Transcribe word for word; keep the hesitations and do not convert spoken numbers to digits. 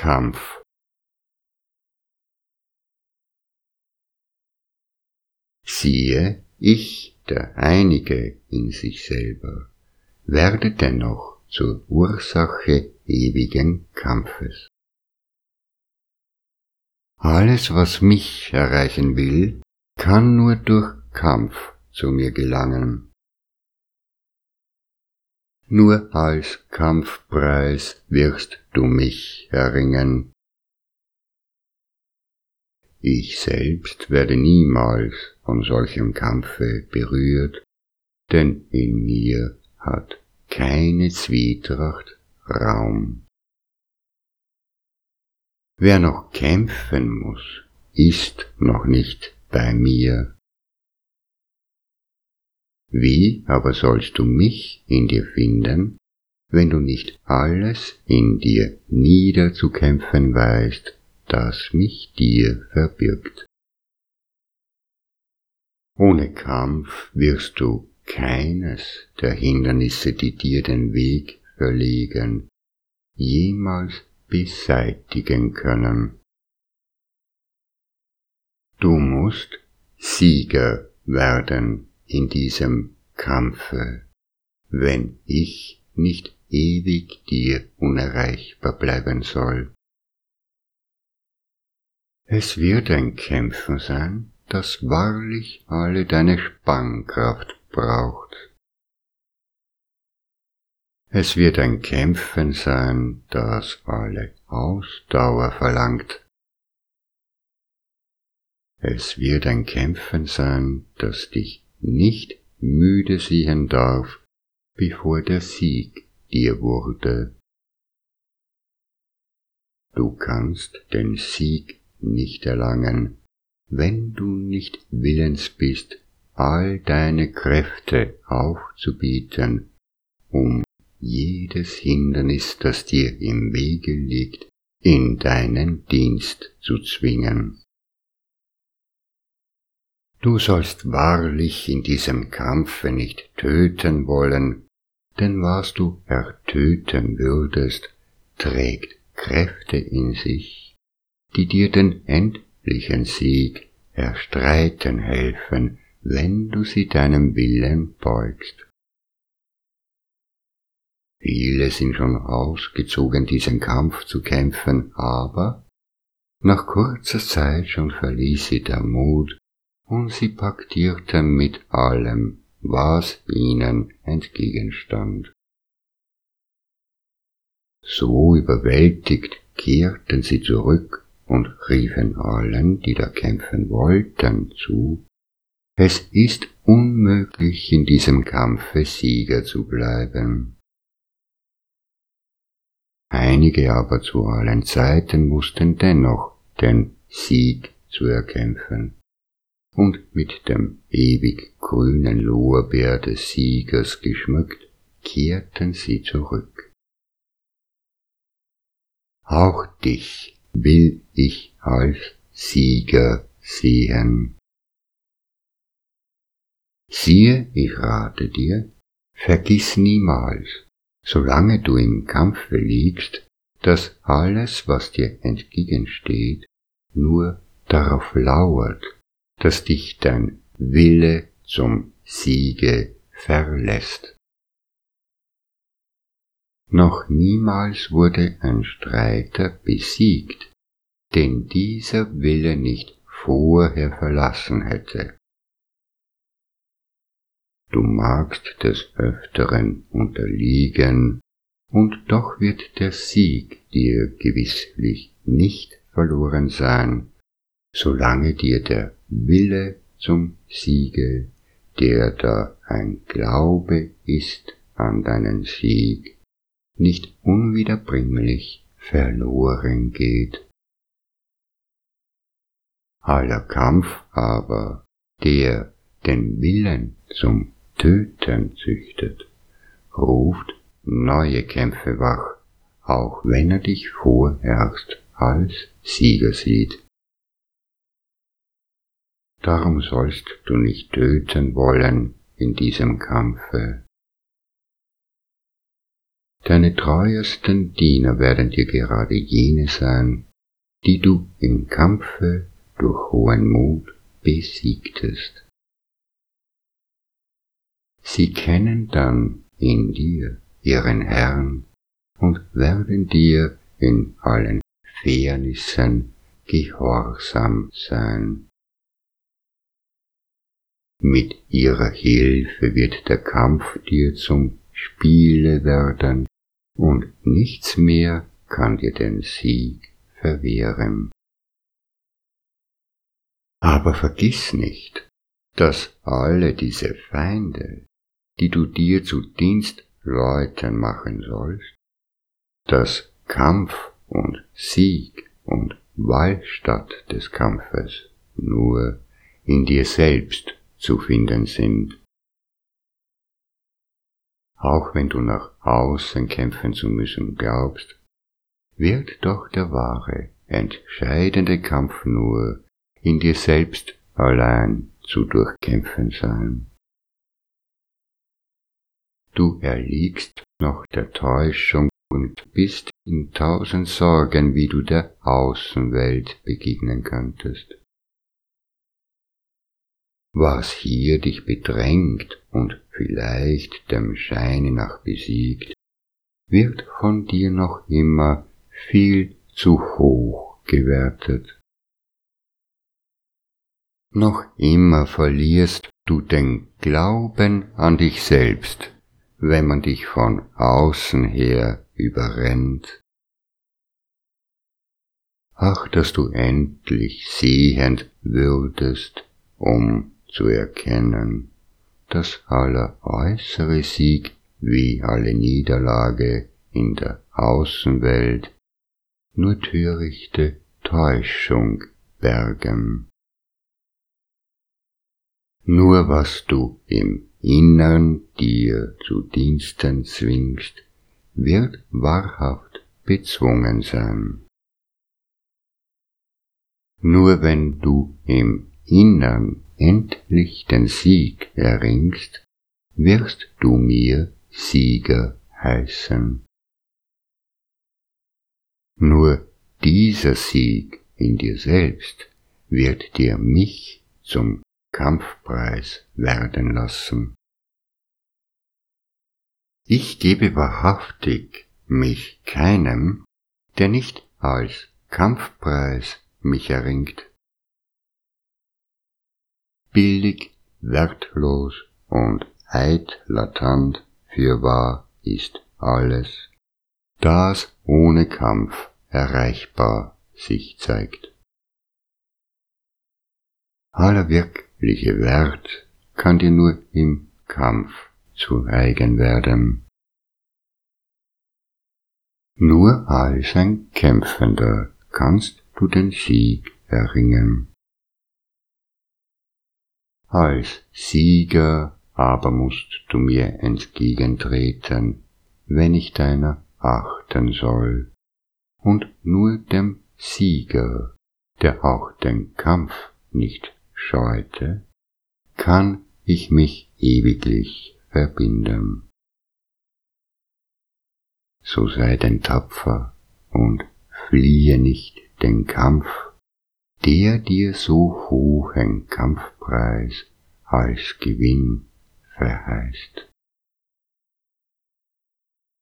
Kampf. Siehe, ich, der Einige in sich selber, werde dennoch zur Ursache ewigen Kampfes. Alles, was mich erreichen will, kann nur durch Kampf zu mir gelangen. Nur als Kampfpreis wirst du mich erringen. Ich selbst werde niemals von solchem Kampfe berührt, denn in mir hat keine Zwietracht Raum. Wer noch kämpfen muss, ist noch nicht bei mir. Wie aber sollst du mich in dir finden, wenn du nicht alles in dir niederzukämpfen weißt, das mich dir verbirgt? Ohne Kampf wirst du keines der Hindernisse, die dir den Weg verlegen, jemals beseitigen können. Du musst Sieger werden in diesem Kampfe, wenn ich nicht ewig dir unerreichbar bleiben soll. Es wird ein Kämpfen sein, das wahrlich alle deine Spannkraft braucht. Es wird ein Kämpfen sein, das alle Ausdauer verlangt. Es wird ein Kämpfen sein, das dich nicht müde sehen darf, bevor der Sieg dir wurde. Du kannst den Sieg nicht erlangen, wenn du nicht willens bist, all deine Kräfte aufzubieten, um jedes Hindernis, das dir im Wege liegt, in deinen Dienst zu zwingen. Du sollst wahrlich in diesem Kampfe nicht töten wollen, denn was du ertöten würdest, trägt Kräfte in sich, die dir den endlichen Sieg erstreiten helfen, wenn du sie deinem Willen beugst. Viele sind schon ausgezogen, diesen Kampf zu kämpfen, aber nach kurzer Zeit schon verließ sie der Mut, und sie paktierten mit allem, was ihnen entgegenstand. So überwältigt kehrten sie zurück und riefen allen, die da kämpfen wollten, zu: Es ist unmöglich, in diesem Kampfe Sieger zu bleiben. Einige aber zu allen Zeiten wussten dennoch den Sieg zu erkämpfen. Und mit dem ewig grünen Lorbeer des Siegers geschmückt, kehrten sie zurück. Auch dich will ich als Sieger sehen. Siehe, ich rate dir, vergiss niemals, solange du im Kampfe liegst, dass alles, was dir entgegensteht, nur darauf lauert, dass dich dein Wille zum Siege verlässt. Noch niemals wurde ein Streiter besiegt, den dieser Wille nicht vorher verlassen hätte. Du magst des Öfteren unterliegen, und doch wird der Sieg dir gewisslich nicht verloren sein, solange dir der Wille zum Siege, der da ein Glaube ist an deinen Sieg, nicht unwiederbringlich verloren geht. Aller Kampf aber, der den Willen zum Töten züchtet, ruft neue Kämpfe wach, auch wenn er dich vorerst als Sieger sieht. Darum sollst du nicht töten wollen in diesem Kampfe. Deine treuesten Diener werden dir gerade jene sein, die du im Kampfe durch hohen Mut besiegtest. Sie kennen dann in dir ihren Herrn und werden dir in allen Fairnissen gehorsam sein. Mit ihrer Hilfe wird der Kampf dir zum Spiele werden, und nichts mehr kann dir den Sieg verwehren. Aber vergiss nicht, dass alle diese Feinde, die du dir zu Dienstleuten machen sollst, dass Kampf und Sieg und Wahl statt des Kampfes nur in dir selbst zu finden sind. Auch wenn du nach außen kämpfen zu müssen glaubst, wird doch der wahre, entscheidende Kampf nur in dir selbst allein zu durchkämpfen sein. Du erliegst noch der Täuschung und bist in tausend Sorgen, wie du der Außenwelt begegnen könntest. Was hier dich bedrängt und vielleicht dem Scheine nach besiegt, wird von dir noch immer viel zu hoch gewertet. Noch immer verlierst du den Glauben an dich selbst, wenn man dich von außen her überrennt. Ach, dass du endlich sehend würdest, um zu erkennen, dass aller äußere Sieg wie alle Niederlage in der Außenwelt nur törichte Täuschung bergen. Nur was du im Innern dir zu Diensten zwingst, wird wahrhaft bezwungen sein. Nur wenn du im Innern endlich den Sieg erringst, wirst du mir Sieger heißen. Nur dieser Sieg in dir selbst wird dir mich zum Kampfpreis werden lassen. Ich gebe wahrhaftig mich keinem, der nicht als Kampfpreis mich erringt. Billig, wertlos und eitlatant fürwahr ist alles, das ohne Kampf erreichbar sich zeigt. Aller wirkliche Wert kann dir nur im Kampf zu eigen werden. Nur als ein Kämpfender kannst du den Sieg erringen. Als Sieger aber musst du mir entgegentreten, wenn ich deiner achten soll, und nur dem Sieger, der auch den Kampf nicht scheute, kann ich mich ewiglich verbinden. So sei denn tapfer und fliehe nicht den Kampf, der dir so hohen Kampfpreis als Gewinn verheißt.